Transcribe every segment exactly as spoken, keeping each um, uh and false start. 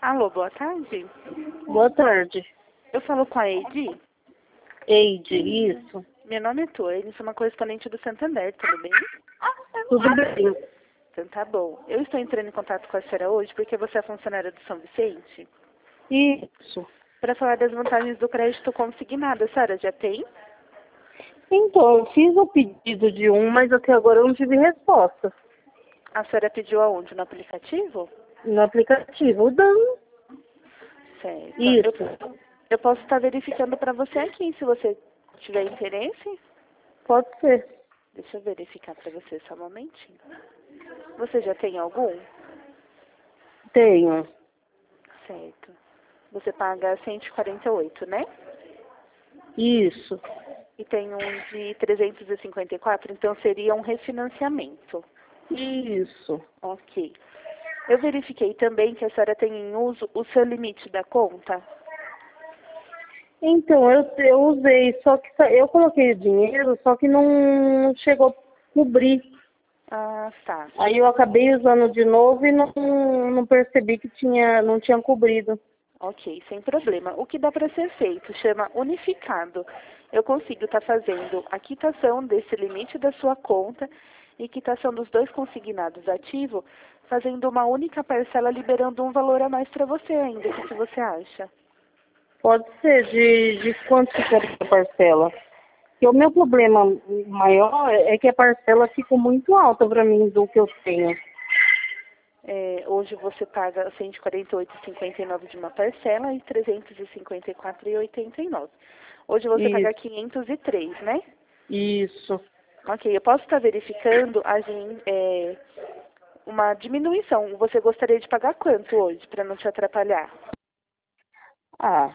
Alô, boa tarde. Boa tarde. Eu falo com a Eide. Eide, isso. Meu nome é Tuane, sou uma correspondente do Santander, tudo bem? Tudo bem? Então tá bom. Eu estou entrando em contato com a senhora hoje porque você é funcionária do São Vicente Isso. para falar das vantagens do crédito consignado. A senhora já tem? Então, eu fiz o pedido de um, mas até agora eu não tive resposta. A senhora pediu aonde? No aplicativo? No aplicativo, o dano. Certo. Isso. Eu, eu posso estar verificando para você aqui, se você tiver interesse. Pode ser. Deixa eu verificar para você só um momentinho. Você já tem algum? Tenho. Certo. Você paga cento e quarenta e oito, né? Isso. E tem um de trezentos e cinquenta e quatro, então seria um refinanciamento. Isso. Ok. Eu verifiquei também que a senhora tem em uso o seu limite da conta. Então, eu, eu usei, só que sa- eu coloquei o dinheiro, só que não chegou a cobrir. Ah, tá. Aí eu acabei usando de novo e não, não percebi que tinha, não tinha cobrido. Ok, sem problema. O que dá para ser feito chama unificado. Eu consigo estar fazendo a quitação desse limite da sua conta e quitação dos dois consignados ativo, fazendo uma única parcela, liberando um valor a mais para você ainda. O que que você acha? Pode ser de, de quanto fica a parcela. Porque o meu problema maior é que a parcela fica muito alta para mim do que eu tenho. É, hoje você paga cento e quarenta e oito vírgula cinquenta e nove de uma parcela e trezentos e cinquenta e quatro vírgula oitenta e nove. Hoje você paga Isso. quinhentos e três, né? Isso. Ok, eu posso estar verificando a gen- é, uma diminuição. Você gostaria de pagar quanto hoje, para não te atrapalhar? Ah,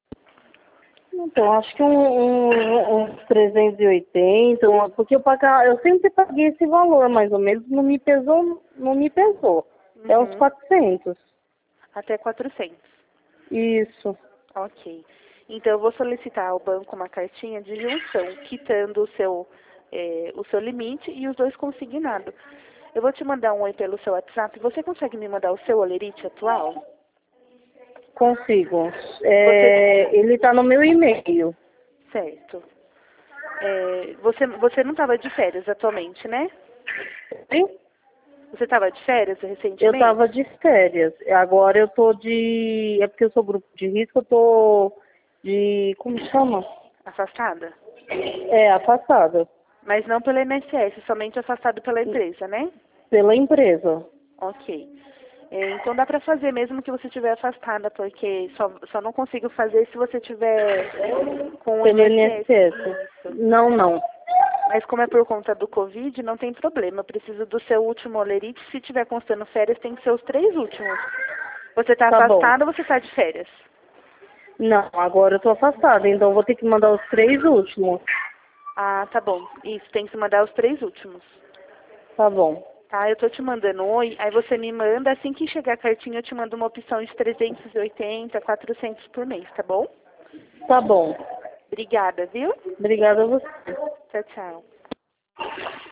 então acho que um, um, uns trezentos e oitenta, uma- porque eu pagar, eu sempre paguei esse valor, mais ou menos, não me pesou, não me pesou. É uns Uhum. quatrocentos. Até quatrocentos. Isso. Ok. Então eu vou solicitar ao banco uma cartinha de junção, quitando o seu, é, o seu limite e os dois consignados. Eu vou te mandar um oi pelo seu WhatsApp. Você consegue me mandar o seu olerite atual? Consigo. Você, É, ele está no meu e-mail. certo. É, você, você não estava de férias atualmente, né? Sim? Você estava de férias Eu recentemente? estava de férias. Agora eu tô de. É porque eu sou grupo de risco, eu tô de. Como chama? Afastada? É, afastada. Mas não pelo I N S S, somente afastado pela empresa, né? Pela empresa. Ok. É, então dá para fazer mesmo que você estiver afastada, porque só, só não consigo fazer se você tiver com o Pelo I N S I N S S. S. Isso. Não, não. Mas como é por conta do Covid, não tem problema. Eu preciso do seu último olerite. Se tiver constando férias, tem que ser os três últimos. Você está Tá bom. afastada ou você está de férias? Não, agora eu tô afastada, então eu vou ter que mandar os três últimos. Ah, tá bom. Isso, tem que se mandar os três últimos. Tá bom. Tá, eu tô te mandando um oi, aí você me manda, assim que chegar a cartinha eu te mando uma opção de trezentos e oitenta, quatrocentos por mês, tá bom? Tá bom. Obrigada, viu? Obrigada a você. Tchau, tchau.